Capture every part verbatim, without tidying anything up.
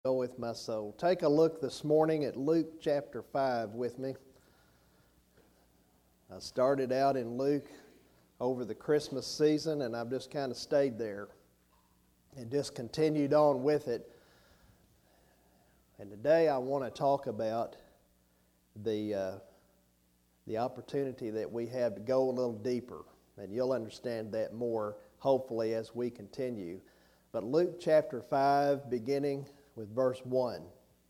Go with my soul. Take a look this morning at Luke chapter five with me. I started out in Luke over the Christmas season, and I've just kind of stayed there and just continued on with it. And today I want to talk about the uh, the opportunity that we have to go a little deeper, and you'll understand that more hopefully as we continue. But Luke chapter five, beginning with verse one.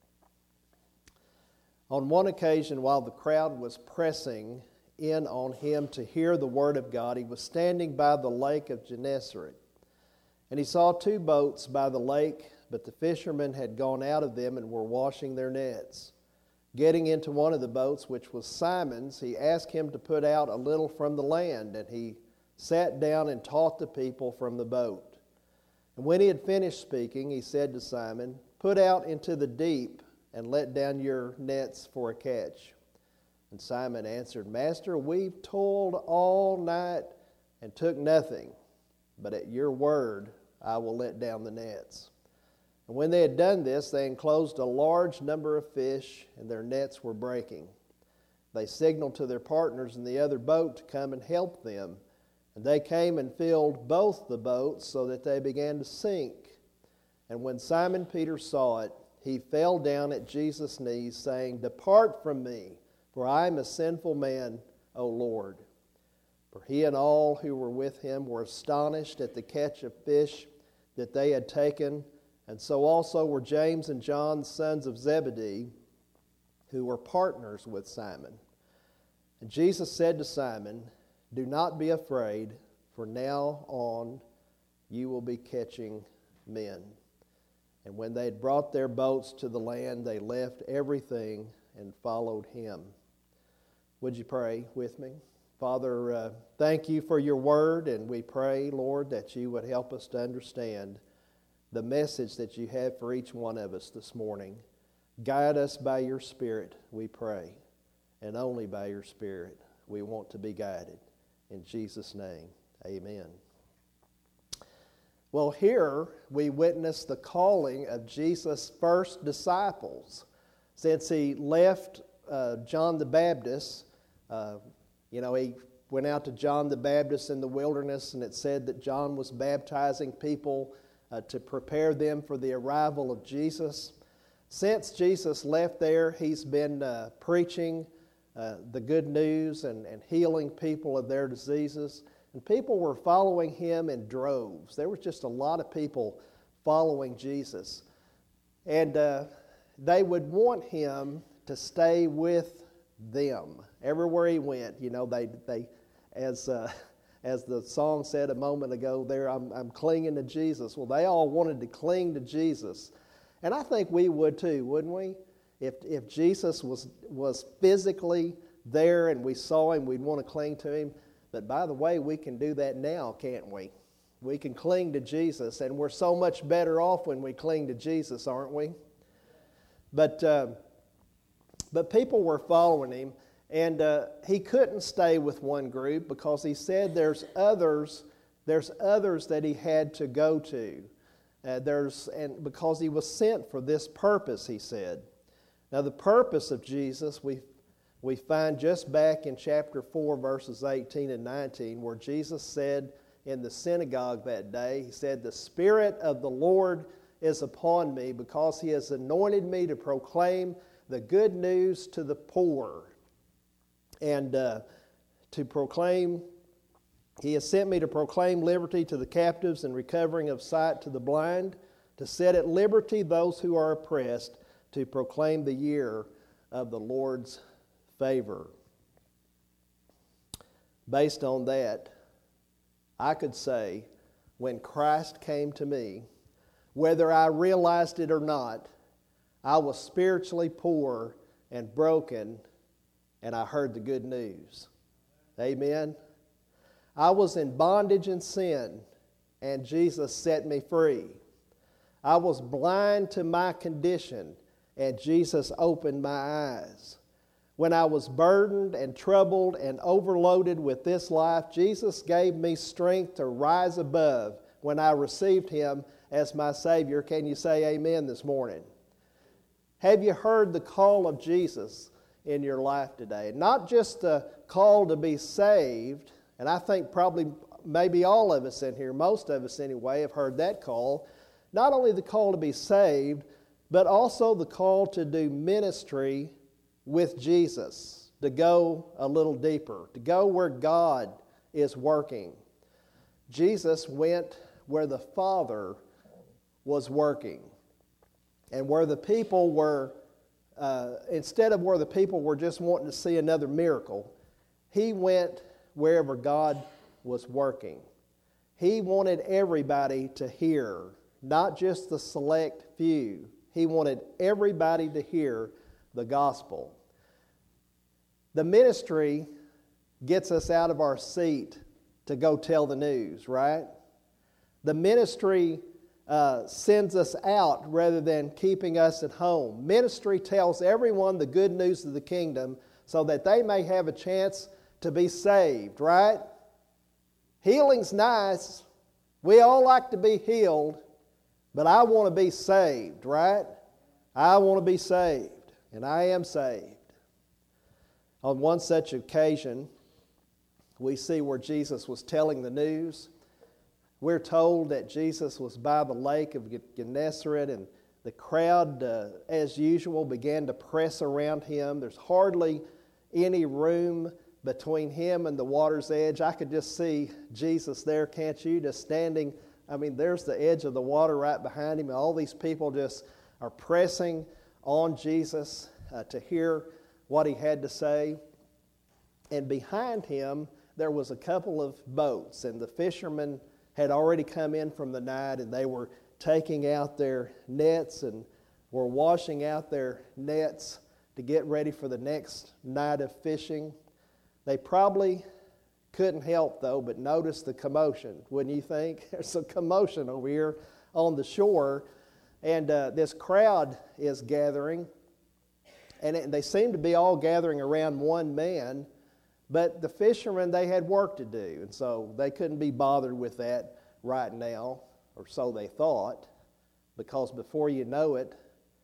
On one occasion, while the crowd was pressing in on him to hear the word of God, he was standing by the lake of Gennesaret. And he saw two boats by the lake, but the fishermen had gone out of them and were washing their nets. Getting into one of the boats, which was Simon's, he asked him to put out a little from the land, and he sat down and taught the people from the boat. And when he had finished speaking, he said to Simon, "Put out into the deep and let down your nets for a catch." And Simon answered, "Master, we've toiled all night and took nothing, but at your word I will let down the nets." And when they had done this, they enclosed a large number of fish, and their nets were breaking. They signaled to their partners in the other boat to come and help them, and they came and filled both the boats so that they began to sink. And when Simon Peter saw it, he fell down at Jesus' knees, saying, "Depart from me, for I am a sinful man, O Lord." For he and all who were with him were astonished at the catch of fish that they had taken, and so also were James and John, sons of Zebedee, who were partners with Simon. And Jesus said to Simon, "Do not be afraid, for now on you will be catching men." And when they had brought their boats to the land, they left everything and followed him. Would you pray with me? Father, uh, thank you for your word, and we pray, Lord, that you would help us to understand the message that you have for each one of us this morning. Guide us by your Spirit, we pray, and only by your Spirit we want to be guided. In Jesus' name, amen. Well, here we witness the calling of Jesus' first disciples. Since he left uh, John the Baptist, uh, you know, he went out to John the Baptist in the wilderness, and it said that John was baptizing people uh, to prepare them for the arrival of Jesus. Since Jesus left there, he's been uh, preaching uh, the good news and, and healing people of their diseases. And people were following him in droves. There was just a lot of people following Jesus. And uh, they would want him to stay with them. Everywhere he went, you know, they, they as uh, as the song said a moment ago there, I'm, I'm clinging to Jesus. Well, they all wanted to cling to Jesus. And I think we would too, wouldn't we? If, if Jesus was, was physically there and we saw him, we'd want to cling to him. But by the way, we can do that now, can't we? We can cling to Jesus, and we're so much better off when we cling to Jesus, aren't we? But uh, but people were following him, and uh, he couldn't stay with one group because he said there's others, there's others that he had to go to. Uh, there's and because he was sent for this purpose, he said. Now the purpose of Jesus, we. We find just back in chapter four, verses eighteen and nineteen, where Jesus said in the synagogue that day, he said, "The Spirit of the Lord is upon me because he has anointed me to proclaim the good news to the poor." And uh, to proclaim, he has sent me to proclaim liberty to the captives and recovering of sight to the blind, to set at liberty those who are oppressed, to proclaim the year of the Lord's favor. Based on that, I could say when Christ came to me, whether I realized it or not, I was spiritually poor and broken, and I heard the good news. Amen? I was in bondage and sin, and Jesus set me free. I was blind to my condition, and Jesus opened my eyes. When I was burdened and troubled and overloaded with this life, Jesus gave me strength to rise above when I received him as my Savior. Can you say amen this morning? Have you heard the call of Jesus in your life today? Not just the call to be saved, and I think probably maybe all of us in here, most of us anyway, have heard that call. Not only the call to be saved, but also the call to do ministry with Jesus, to go a little deeper, to go where God is working. Jesus went where the Father was working. And where the people were, uh, instead of where the people were just wanting to see another miracle, he went wherever God was working. He wanted everybody to hear, not just the select few. He wanted everybody to hear the gospel. The ministry gets us out of our seat to go tell the news, right? The ministry Uh, sends us out rather than keeping us at home. Ministry tells everyone the good news of the kingdom so that they may have a chance to be saved, right? Healing's nice. We all like to be healed, but I want to be saved, right? I want to be saved, and I am saved. On one such occasion, we see where Jesus was telling the news. We're told that Jesus was by the lake of Gennesaret, and the crowd, uh, as usual, began to press around him. There's hardly any room between him and the water's edge. I could just see Jesus there, can't you? Just standing. I mean, there's the edge of the water right behind him, and all these people just are pressing on Jesus uh, to hear what he had to say. And behind him, there was a couple of boats, and the fishermen had already come in from the night, and they were taking out their nets and were washing out their nets to get ready for the next night of fishing. They probably couldn't help, though, but notice the commotion, wouldn't you think? There's a commotion over here on the shore, and uh, this crowd is gathering, and it, they seem to be all gathering around one man. But the fishermen, they had work to do, and so they couldn't be bothered with that right now, or so they thought, because before you know it,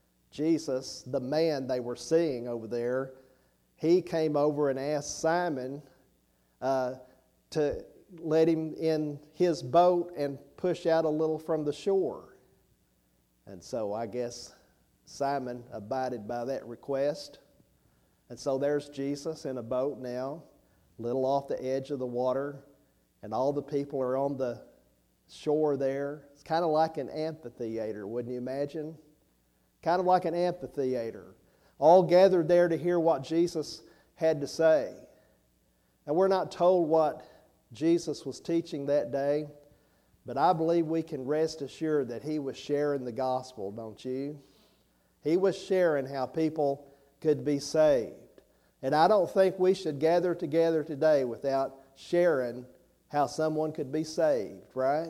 Jesus, the man they were seeing over there, he came over and asked Simon uh, to let him in his boat and push out a little from the shore. And so I guess Simon abided by that request. And so there's Jesus in a boat now, little off the edge of the water, and all the people are on the shore there. It's kind of like an amphitheater, wouldn't you imagine? Kind of like an amphitheater, all gathered there to hear what Jesus had to say. And we're not told what Jesus was teaching that day, but I believe we can rest assured that he was sharing the gospel, don't you? He was sharing how people could be saved. And I don't think we should gather together today without sharing how someone could be saved, right?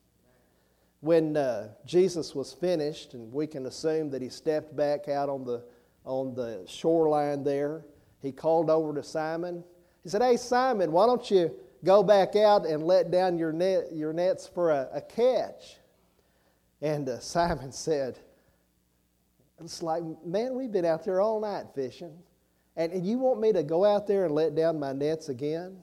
When uh, Jesus was finished, and we can assume that he stepped back out on the, on the shoreline there, he called over to Simon. He said, "Hey, Simon, why don't you go back out and let down your, net, your nets for a, a catch?" And uh, Simon said, "It's like, man, we've been out there all night fishing. And you want me to go out there and let down my nets again?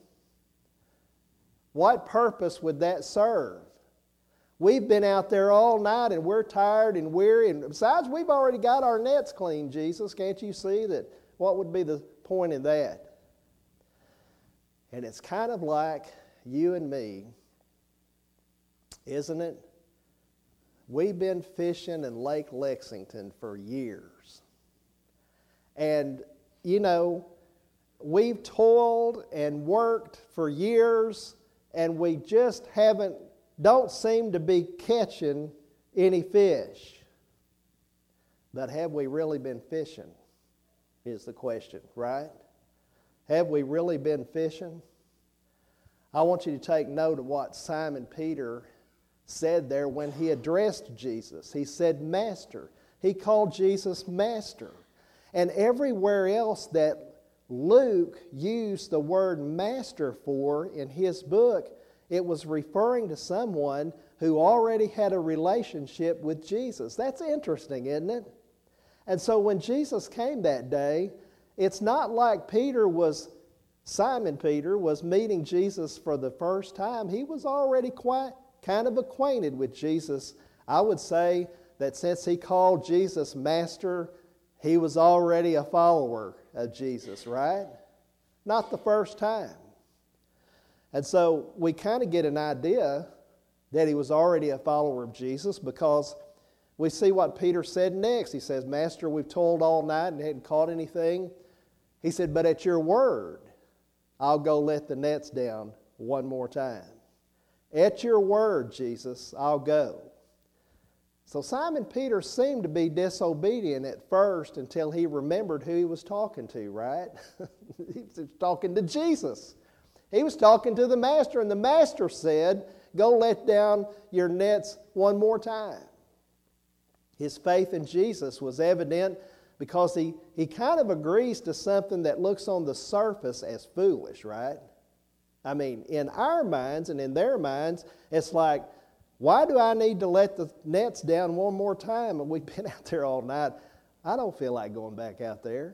What purpose would that serve? We've been out there all night and we're tired and weary. And besides, we've already got our nets clean, Jesus. Can't you see that? What would be the point in that?" And it's kind of like you and me, isn't it? We've been fishing in Lake Lexington for years. And you know, we've toiled and worked for years, and we just haven't, don't seem to be catching any fish. But have we really been fishing, is the question, right? Have we really been fishing? I want you to take note of what Simon Peter said there when he addressed Jesus. He said, "Master." He called Jesus Master. And everywhere else that Luke used the word master for in his book, it was referring to someone who already had a relationship with Jesus. That's interesting, isn't it? And so when Jesus came that day, it's not like Peter was, Simon Peter was meeting Jesus for the first time. He was already quite kind of acquainted with Jesus. I would say that since he called Jesus Master, he was already a follower of Jesus, right? Not the first time. And so we kind of get an idea that he was already a follower of Jesus because we see what Peter said next. He says, Master, we've toiled all night and hadn't caught anything. He said, but at your word, I'll go let the nets down one more time. At your word, Jesus, I'll go. So Simon Peter seemed to be disobedient at first until he remembered who he was talking to, right? He was talking to Jesus. He was talking to the Master, and the Master said, go let down your nets one more time. His faith in Jesus was evident because he, he kind of agrees to something that looks on the surface as foolish, right? I mean, in our minds and in their minds, it's like, why do I need to let the nets down one more time? And we've been out there all night. I don't feel like going back out there.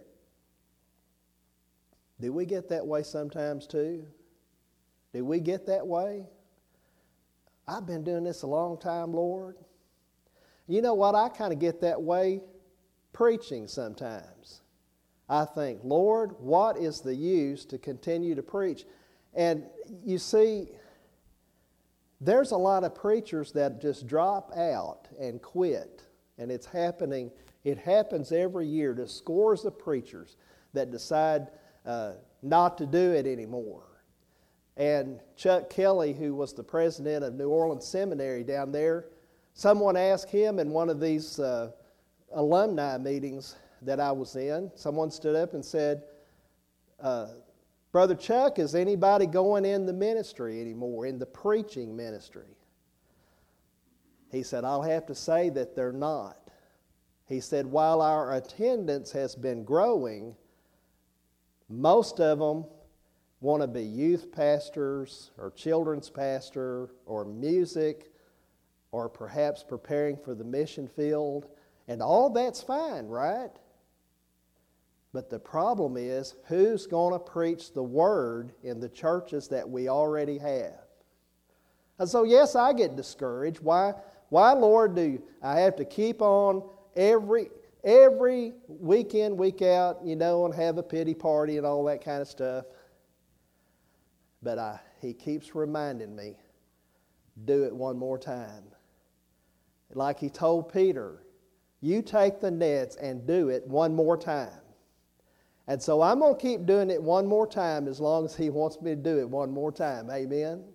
Do we get that way sometimes too? Do we get that way? I've been doing this a long time, Lord. You know what? I kind of get that way preaching sometimes. I think, Lord, what is the use to continue to preach? And you see, there's a lot of preachers that just drop out and quit. And it's happening, it happens every year to scores of preachers that decide uh, not to do it anymore. And Chuck Kelly, who was the president of New Orleans Seminary down there, someone asked him in one of these uh, alumni meetings that I was in, someone stood up and said, uh, Brother Chuck, is anybody going in the ministry anymore, in the preaching ministry? He said, I'll have to say that they're not. He said, while our attendance has been growing, most of them want to be youth pastors or children's pastor or music or perhaps preparing for the mission field. And all that's fine, right? But the problem is, who's going to preach the word in the churches that we already have? And so, yes, I get discouraged. Why, why, Lord, do I have to keep on every every week in, week out, you know, and have a pity party and all that kind of stuff? But I, he keeps reminding me, do it one more time. Like he told Peter, you take the nets and do it one more time. And so I'm going to keep doing it one more time as long as he wants me to do it one more time. Amen?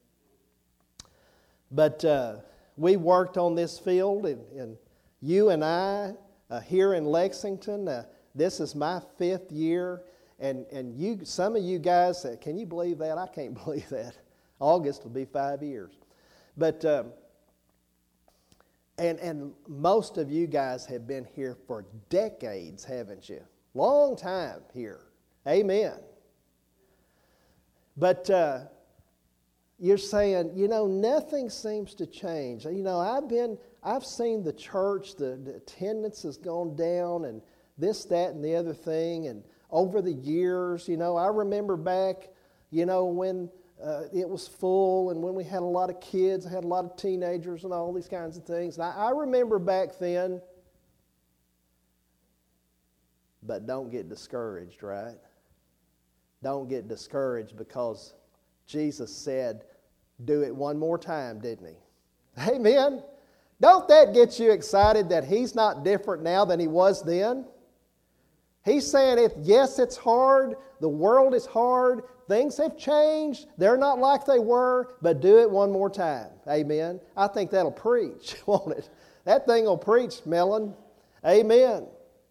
But uh, we worked on this field, and, and you and I uh, here in Lexington, uh, this is my fifth year. And, and you, some of you guys, uh, can you believe that? I can't believe that. August will be five years. But, um, and, and most of you guys have been here for decades, haven't you? Long time here. Amen. But uh, you're saying, you know, nothing seems to change. You know, I've been, I've seen the church, the, the attendance has gone down and this, that, and the other thing. And over the years, you know, I remember back, you know, when uh, it was full and when we had a lot of kids, I had a lot of teenagers and all these kinds of things. And I, I remember back then. But don't get discouraged, right? Don't get discouraged because Jesus said, do it one more time, didn't he? Amen? Don't that get you excited that he's not different now than he was then? He's saying, it, yes, it's hard. The world is hard. Things have changed. They're not like they were, but do it one more time. Amen? I think that'll preach, won't it? That thing will preach, Melon. Amen.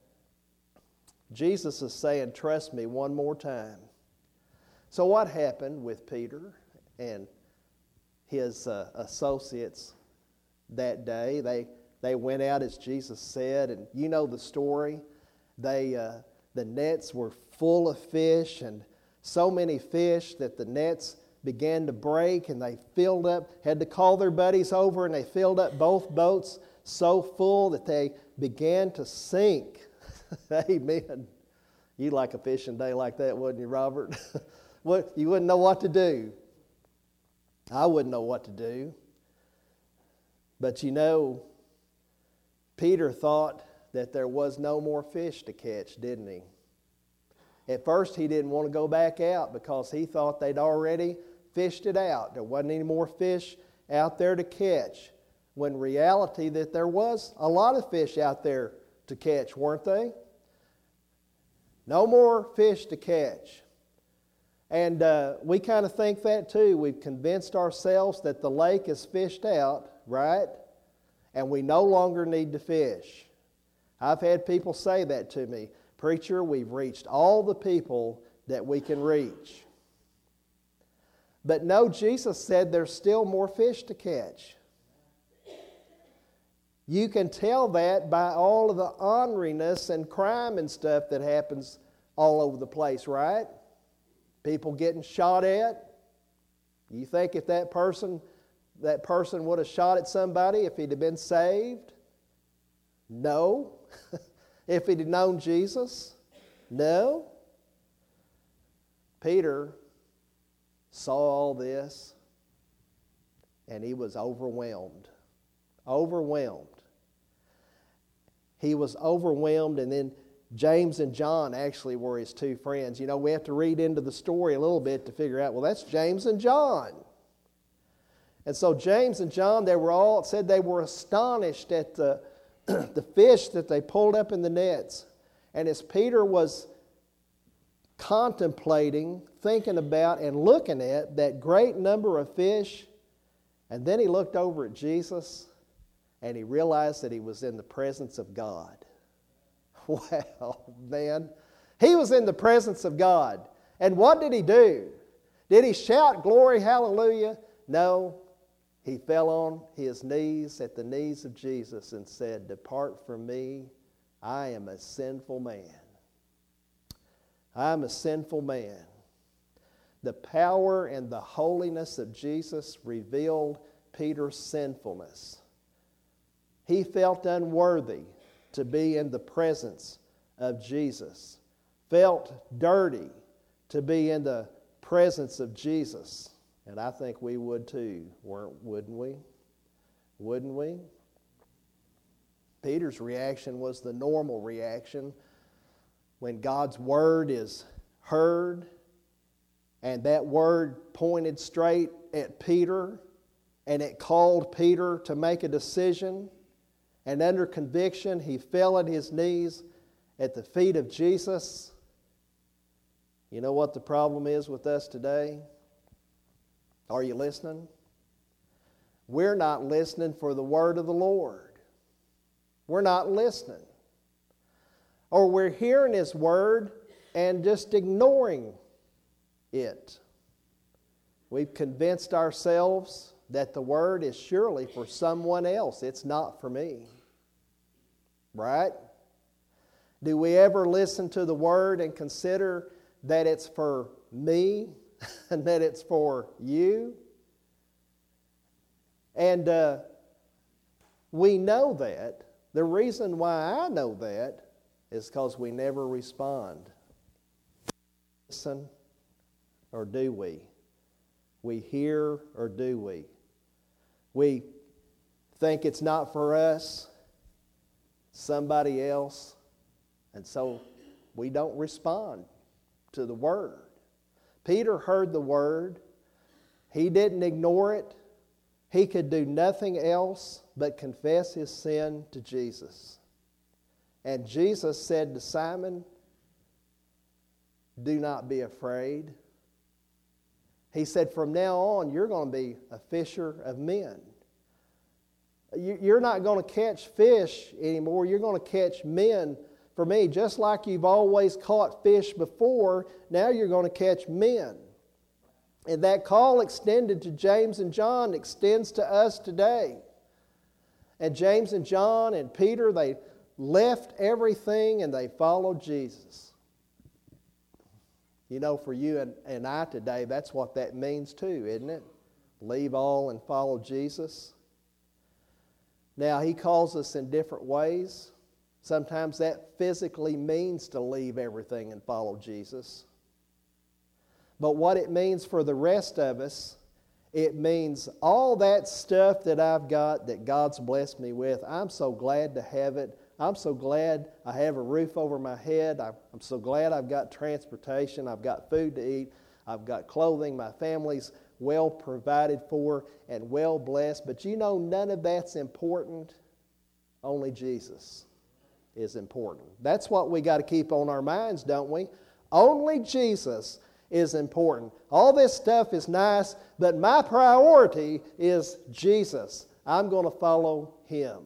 Jesus is saying, trust me one more time. So what happened with Peter and his uh, associates that day? They they went out as Jesus said, and you know the story. They uh, the nets were full of fish, and so many fish that the nets began to break, and they filled up, had to call their buddies over, and they filled up both boats so full that they began to sink. Amen. You'd like a fishing day like that, wouldn't you, Robert? What, you wouldn't know what to do. I wouldn't know what to do. But you know, Peter thought that there was no more fish to catch, didn't he? At first, he didn't want to go back out because he thought they'd already fished it out. There wasn't any more fish out there to catch. When in reality that there was a lot of fish out there to catch, weren't they? No more fish to catch. And uh, we kind of think that too. We've convinced ourselves that the lake is fished out, right? And we no longer need to fish. I've had people say that to me. Preacher, we've reached all the people that we can reach. But no, Jesus said there's still more fish to catch. You can tell that by all of the orneriness and crime and stuff that happens all over the place, right? People getting shot at. You think if that person, that person would have shot at somebody if he'd have been saved? No. If he'd have known Jesus? No. Peter saw all this and he was overwhelmed. Overwhelmed. He was overwhelmed, and then James and John actually were his two friends. You know, we have to read into the story a little bit to figure out, well, that's James and John. And so James and John, they were all, it said they were astonished at the, the fish that they pulled up in the nets. And as Peter was contemplating, thinking about, and looking at that great number of fish, and then he looked over at Jesus, and he realized that he was in the presence of God. Wow, man. He was in the presence of God. And what did he do? Did he shout, glory, hallelujah? No. He fell on his knees at the knees of Jesus and said, depart from me, I am a sinful man. I am a sinful man. The power and the holiness of Jesus revealed Peter's sinfulness. He felt unworthy to be in the presence of Jesus. Felt dirty to be in the presence of Jesus. And I think we would too, weren't, wouldn't we? Wouldn't we? Peter's reaction was the normal reaction when God's word is heard and that word pointed straight at Peter and it called Peter to make a decision. And under conviction, he fell at his knees at the feet of Jesus. You know what the problem is with us today? Are you listening? We're not listening for the word of the Lord. We're not listening. Or we're hearing His word and just ignoring it. We've convinced ourselves that the word is surely for someone else. It's not for me. Right? Do we ever listen to the word and consider that it's for me and that it's for you? And uh, we know that. The reason why I know that is because we never respond. Listen, or do we? We hear, or do we? We think it's not for us, somebody else, and so we don't respond to the word. Peter heard the word. He didn't ignore it. He could do nothing else but confess his sin to Jesus. And Jesus said to Simon, do not be afraid. He said, from now on, you're going to be a fisher of men. You're not going to catch fish anymore. You're going to catch men for me. Just like you've always caught fish before, now you're going to catch men. And that call extended to James and John extends to us today. And James and John and Peter, they left everything and they followed Jesus. You know, for you and, and I today, that's what that means too, isn't it? Leave all and follow Jesus. Now, He calls us in different ways. Sometimes that physically means to leave everything and follow Jesus. But what it means for the rest of us, it means all that stuff that I've got that God's blessed me with, I'm so glad to have it. I'm so glad I have a roof over my head. I'm so glad I've got transportation. I've got food to eat. I've got clothing. My family's well provided for and well blessed. But you know, none of that's important. Only Jesus is important. That's what we got to keep on our minds, don't we? Only Jesus is important. All this stuff is nice, but my priority is Jesus. I'm going to follow Him.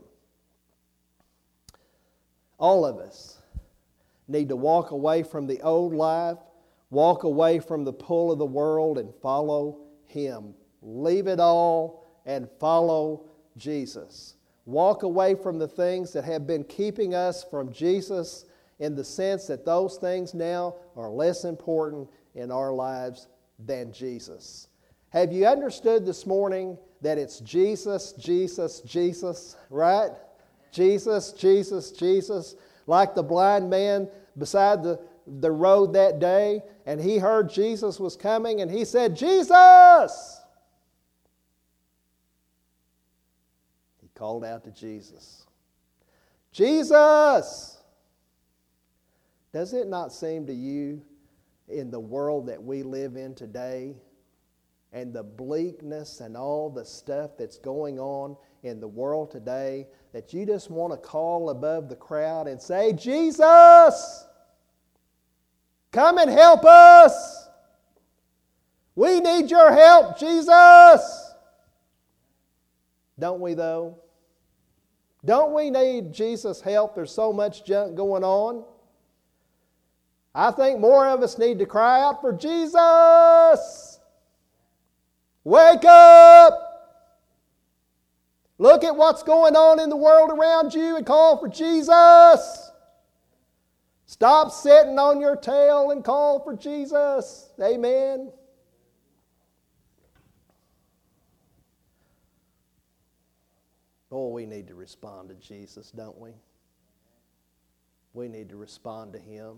All of us need to walk away from the old life, walk away from the pull of the world, and follow Him. Leave it all and follow Jesus. Walk away from the things that have been keeping us from Jesus, in the sense that those things now are less important in our lives than Jesus. Have you understood this morning that it's Jesus, Jesus, Jesus, right? Jesus, Jesus, Jesus. Like the blind man beside the, the road that day, and he heard Jesus was coming, and he said, Jesus! Called out to Jesus. Jesus! Does it not seem to you, in the world that we live in today, and the bleakness and all the stuff that's going on in the world today, that you just want to call above the crowd and say, Jesus! Come and help us! We need your help, Jesus! Don't we though? Don't we need Jesus' help? There's so much junk going on. I think more of us need to cry out for Jesus. Wake up! Look at what's going on in the world around you and call for Jesus. Stop sitting on your tail and call for Jesus. Amen. Oh, we need to respond to Jesus, don't we? We need to respond to Him.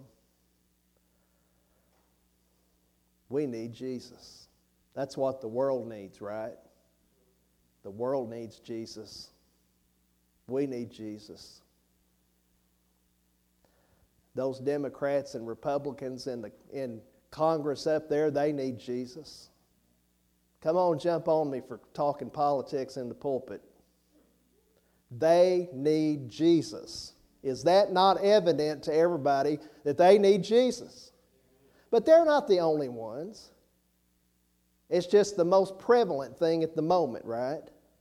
We need Jesus. That's what the world needs, right? The world needs Jesus. We need Jesus. Those Democrats and Republicans in the in Congress up there, they need Jesus. Come on, jump on me for talking politics in the pulpit. They need Jesus. Is that not evident to everybody that they need Jesus? But they're not the only ones. It's just the most prevalent thing at the moment, right?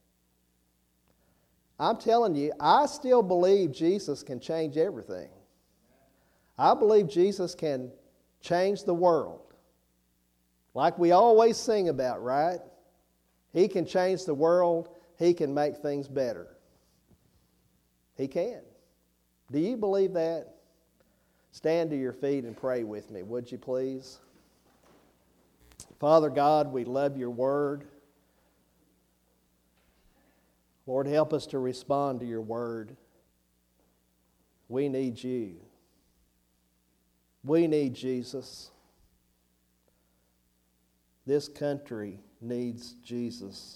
I'm telling you, I still believe Jesus can change everything. I believe Jesus can change the world. Like we always sing about, right? He can change the world. He can make things better. He can. Do you believe that? Stand to your feet and pray with me, would you please? Father God, we love your word. Lord, help us to respond to your word. We need you. We need Jesus. This country needs Jesus.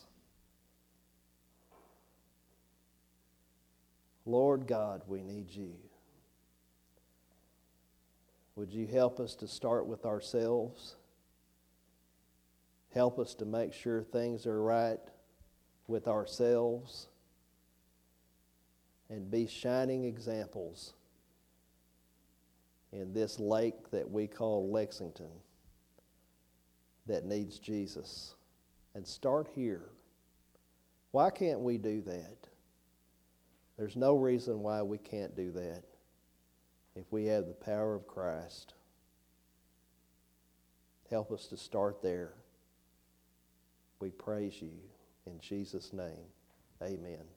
Lord God, we need you. Would you help us to start with ourselves? Help us to make sure things are right with ourselves and be shining examples in this lake that we call Lexington that needs Jesus. And start here. Why can't we do that? There's no reason why we can't do that if we have the power of Christ. Help us to start there. We praise you in Jesus' name. Amen.